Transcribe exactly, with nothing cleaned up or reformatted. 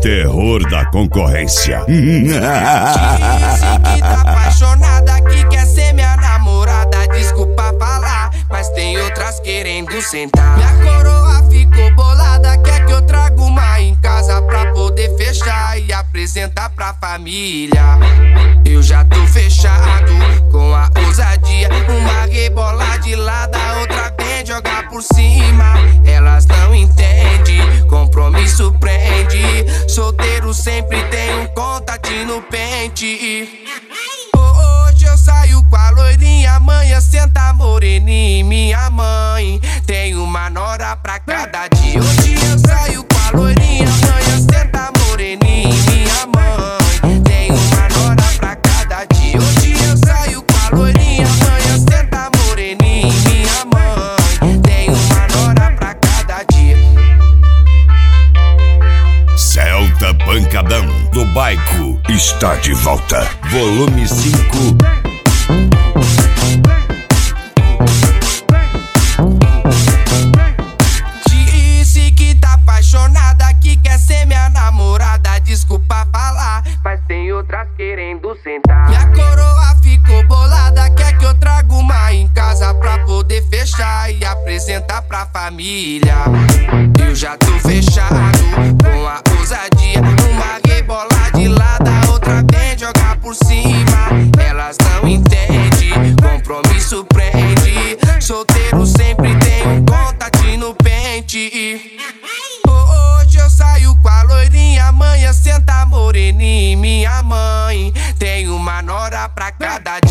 terror da concorrência. Disse que tá apaixonada, que quer ser minha namorada. Desculpa falar, mas tem outras querendo sentar. Minha coroa ficou bolada, quer que eu traga uma em casa pra poder fechar e apresentar pra família. Eu já tô fechado com a ousadia. Uma rebola de lado, a outra vem jogar por cima. Elas não entendem, compromisso prende. Solteiro sempre tem um contatinho no pente. Hoje eu saio com a loirinha, amanhã senta moreninha. Minha mãe tem uma nora pra cada dia. Hoje eu saio com a loirinha, amanhã senta moreninha. Minha mãe tem uma nora pra cada dia. Hoje eu saio com a loirinha, amanhã senta moreninha. Minha mãe tem uma nora pra cada dia. Celta Pancadão do Baico está de volta. Volume cinco. Disse que tá apaixonada, que quer ser minha namorada. Desculpa falar, mas tem outras querendo sentar. Minha coroa ficou bolada, quer que eu traga uma em casa pra poder fechar e apresentar pra família. Eu já tô fechado com a ousadia. Uma rebola de lado, a outra vem jogar por cima. Elas não entendem, compromisso prende. Solteiro sempre tem um contatinho no pente. Hoje eu saio com a loirinha, amanhã senta moreninha. Minha mãe tem uma nora pra cada